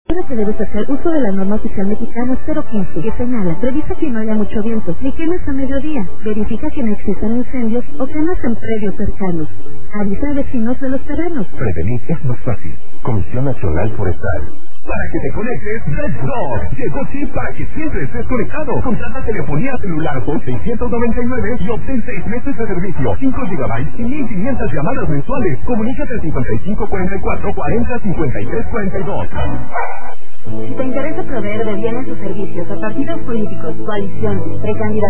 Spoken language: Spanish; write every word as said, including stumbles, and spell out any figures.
Ahora que debes hacer uso de la norma oficial mexicana cero quince, que señala, revisa que no haya mucho viento, ni quemes a mediodía, verifica que no existan incendios o quemas en predios cercanos. Avisa a vecinos de los terrenos. Prevenir es más fácil. Comisión Nacional Forestal. Para que te conectes, Let's Go. Llegó Chip para que siempre estés conectado. Contrata telefonía celular por seiscientos noventa y nueve y obtén seis meses de servicio, cinco gigabytes y mil quinientas llamadas mensuales. Comunícate al cincuenta y cinco cuarenta y cuatro cuarenta cincuenta y tres cuarenta y dos. Si te interesa proveer de bienes o servicios a partidos políticos, coaliciones, precandidatos,